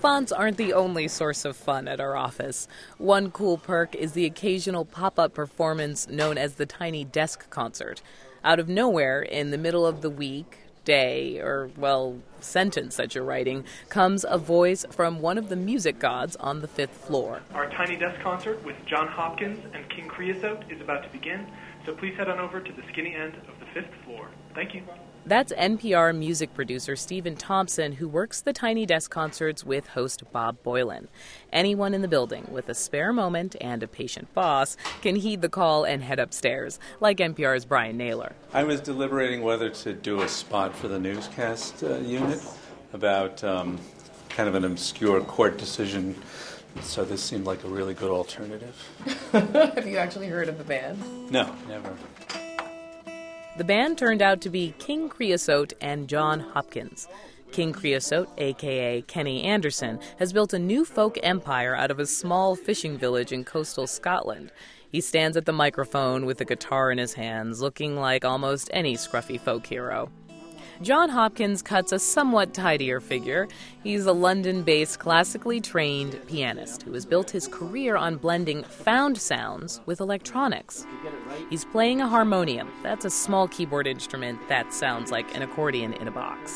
Fonts aren't the only source of fun at our office. One cool perk is the occasional pop-up performance known as the Tiny Desk Concert. Out of nowhere, in the middle of the week, day, or, well, sentence that you're writing, comes a voice from one of the music gods on the 5th floor. Our Tiny Desk Concert with John Hopkins and King Creosote is about to begin, so please head on over to the skinny end of the 5th floor. Thank you. That's NPR music producer Stephen Thompson, who works the Tiny Desk Concerts with host Bob Boilen. Anyone in the building with a spare moment and a patient boss can heed the call and head upstairs, like NPR's Brian Naylor. I was deliberating whether to do a spot for the newscast unit about kind of an obscure court decision, so this seemed like a really good alternative. Have you actually heard of the band? No, never. The band turned out to be King Creosote and John Hopkins. King Creosote, a.k.a. Kenny Anderson, has built a new folk empire out of a small fishing village in coastal Scotland. He stands at the microphone with a guitar in his hands, looking like almost any scruffy folk hero. John Hopkins cuts a somewhat tidier figure. He's a London-based, classically trained pianist who has built his career on blending found sounds with electronics. He's playing a harmonium. That's a small keyboard instrument that sounds like an accordion in a box.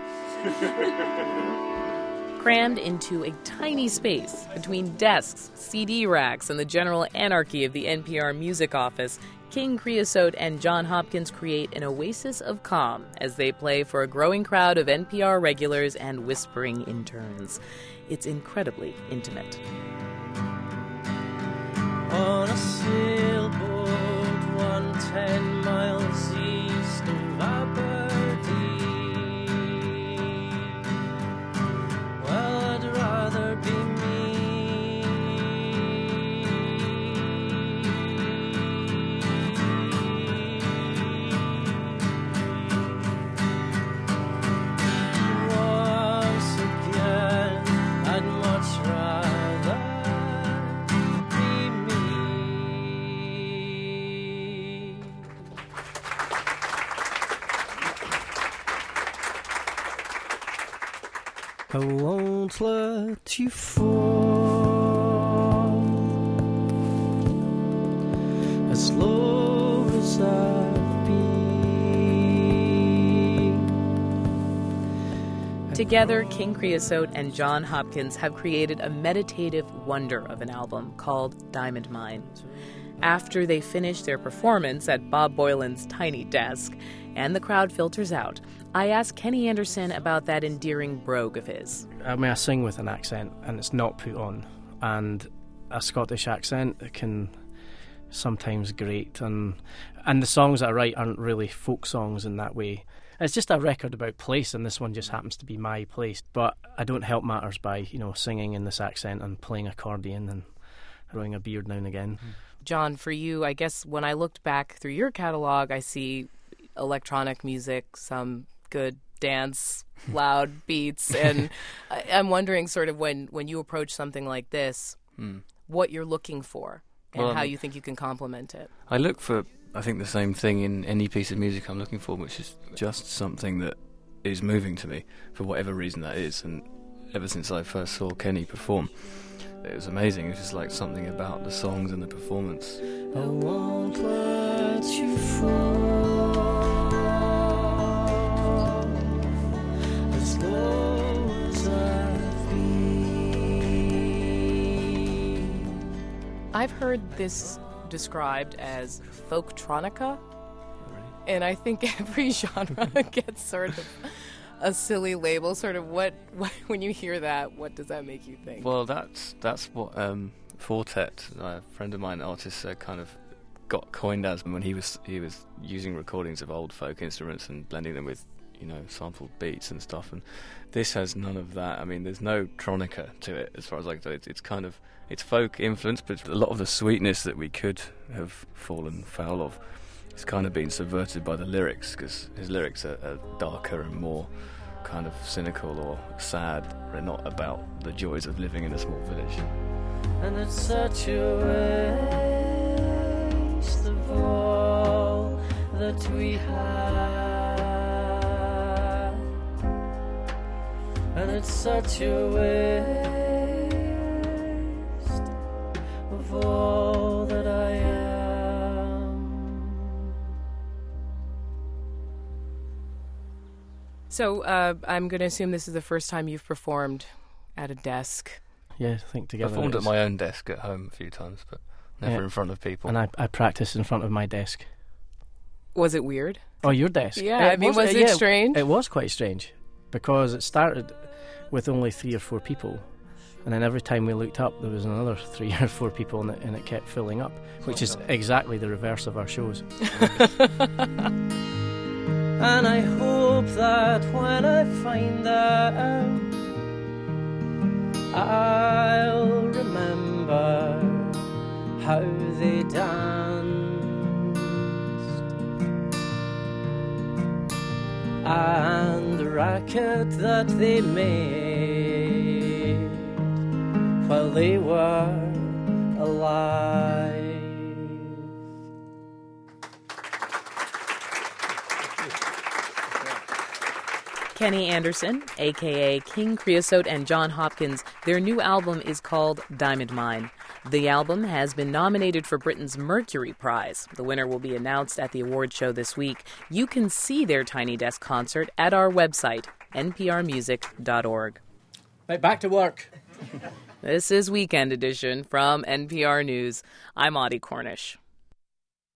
Crammed into a tiny space between desks, CD racks, and the general anarchy of the NPR music office, King Creosote and John Hopkins create an oasis of calm as they play for a growing crowd of NPR regulars and whispering interns. It's incredibly intimate. On a sailboat 110 miles east of Aberdeen. Well, I'd rather be I won't let you fall as low as I've been. Together, King Creosote and John Hopkins have created a meditative wonder of an album called Diamond Mine. After they finish their performance at Bob Boilen's Tiny Desk, and the crowd filters out, I asked Kenny Anderson about that endearing brogue of his. I mean, I sing with an accent, and it's not put on. And a Scottish accent can sometimes grate. And the songs that I write aren't really folk songs in that way. It's just a record about place, and this one just happens to be my place. But I don't help matters by, singing in this accent and playing accordion and growing a beard now and again. John, for you, I guess when I looked back through your catalog, I see electronic music, some good dance, loud beats, and I'm wondering sort of when you approach something like this, what you're looking for and how you think you can complement it. I look for, I think, the same thing in any piece of music I'm looking for, which is just something that is moving to me for whatever reason that is. And ever since I first saw Kenny perform, it was amazing. It was just like something about the songs and the performance. I won't let you fall as low as I've been. I've heard this described as folktronica, and I think every genre gets sort of a silly label. Sort of what when you hear that, what does that make you think? Well, that's what Fortet, a friend of mine, an artist, kind of got coined as when he was using recordings of old folk instruments and blending them with sampled beats and stuff. And this has none of that. I mean, there's no tronica to it as far as I can tell. It's folk influence, but a lot of the sweetness that we could have fallen foul of has kind of been subverted by the lyrics, because his lyrics are darker and more kind of cynical or sad. They're not about the joys of living in a small village. And it's such a waste of all that we had. And it's such a waste of all that I am. So I'm going to assume this is the first time you've performed at a desk. Yeah, I think I together. performed it at is. my own desk at home a few times, but never Yeah. in front of people. And I practiced in front of my desk. Was it weird? Oh, your desk? Yeah, I mean, was it strange? It was quite strange because it started with only 3 or 4 people, and then every time we looked up, there was another 3 or 4 people, and it kept filling up, which is exactly the reverse of our shows. And I hope that when I find out, I'll remember how they danced and the racket that they made while they were alive. Kenny Anderson, a.k.a. King Creosote, and John Hopkins, their new album is called Diamond Mine. The album has been nominated for Britain's Mercury Prize. The winner will be announced at the award show this week. You can see their Tiny Desk concert at our website, nprmusic.org. Right, back to work. This is Weekend Edition from NPR News. I'm Audie Cornish.